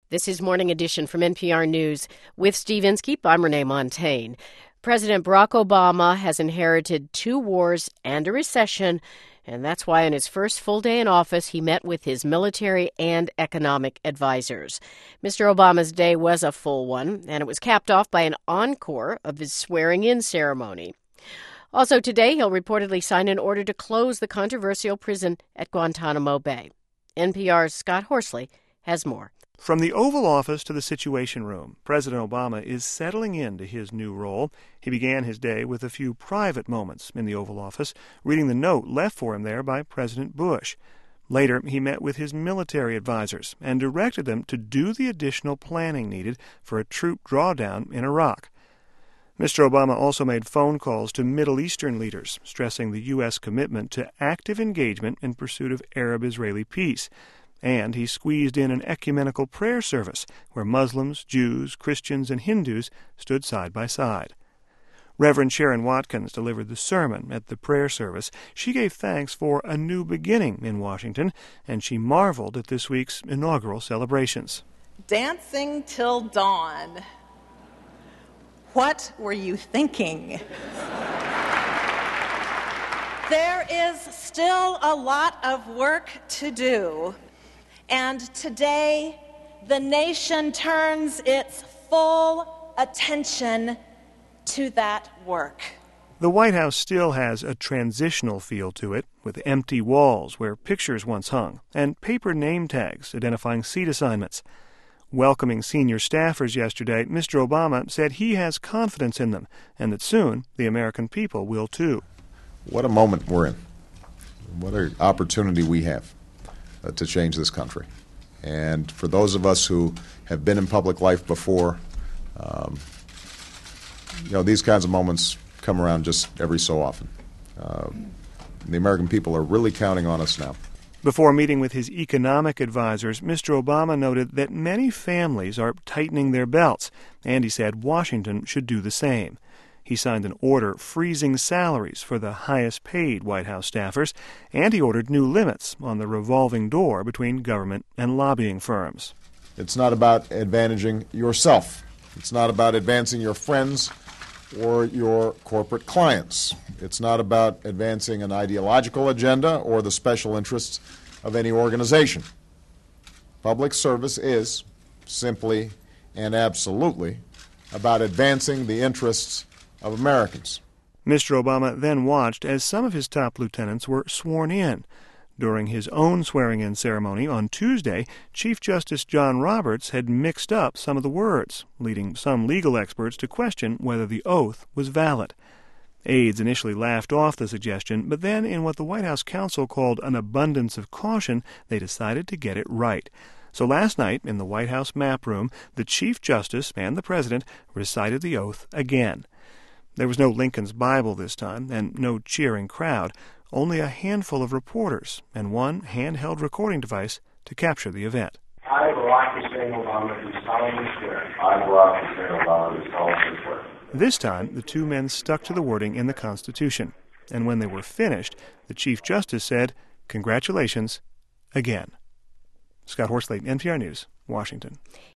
This is Morning Edition from NPR News. With Steve Inskeep, I'm Renee Montagne. President Barack Obama has inherited 2 wars and a recession, and that's why on his first full day in office, he met with his military and economic advisors. Mr. Obama's day was a full one, and it was capped off by an encore of his swearing-in ceremony. Also today, he'll reportedly sign an order to close the controversial prison at Guantanamo Bay. NPR's Scott Horsley has more. From the Oval Office to the Situation Room, President Obama is settling into his new role. He began his day with a few private moments in the Oval Office, reading the note left for him there by President Bush. Later, he met with his military advisors and directed them to do the additional planning needed for a troop drawdown in Iraq. Mr. Obama also made phone calls to Middle Eastern leaders, stressing the U.S. commitment to active engagement in pursuit of Arab-Israeli peace. And he squeezed in an ecumenical prayer service where Muslims, Jews, Christians, and Hindus stood side by side. Reverend Sharon Watkins delivered the sermon at the prayer service. She gave thanks for a new beginning in Washington, and she marveled at this week's inaugural celebrations. Dancing till dawn. What were you thinking? There is still a lot of work to do. And today, the nation turns its full attention to that work. The White House still has a transitional feel to it, with empty walls where pictures once hung, and paper name tags identifying seat assignments. Welcoming senior staffers yesterday, Mr. Obama said he has confidence in them, and that soon the American people will too. What a moment we're in. What an opportunity we have to change this country. And for those of us who have been in public life before, these kinds of moments come around just every so often. The American people are really counting on us now. Before meeting with his economic advisors, Mr. Obama noted that many families are tightening their belts, and he said Washington should do the same. He signed an order freezing salaries for the highest-paid White House staffers, and he ordered new limits on the revolving door between government and lobbying firms. It's not about advantaging yourself. It's not about advancing your friends or your corporate clients. It's not about advancing an ideological agenda or the special interests of any organization. Public service is simply and absolutely about advancing the interests of Americans. Mr. Obama then watched as some of his top lieutenants were sworn in. During his own swearing-in ceremony on Tuesday, Chief Justice John Roberts had mixed up some of the words, leading some legal experts to question whether the oath was valid. Aides initially laughed off the suggestion, but then, in what the White House counsel called an abundance of caution, they decided to get it right. So last night, in the White House map room, the Chief Justice and the President recited the oath again. There was no Lincoln's Bible this time, and no cheering crowd, only a handful of reporters and one handheld recording device to capture the event. I, Barack Hussein Obama, do solemnly swear. I, Barack Hussein Obama, do solemnly swear. This time, the two men stuck to the wording in the Constitution, and when they were finished, the Chief Justice said, "Congratulations, again." Scott Horsley, NPR News, Washington.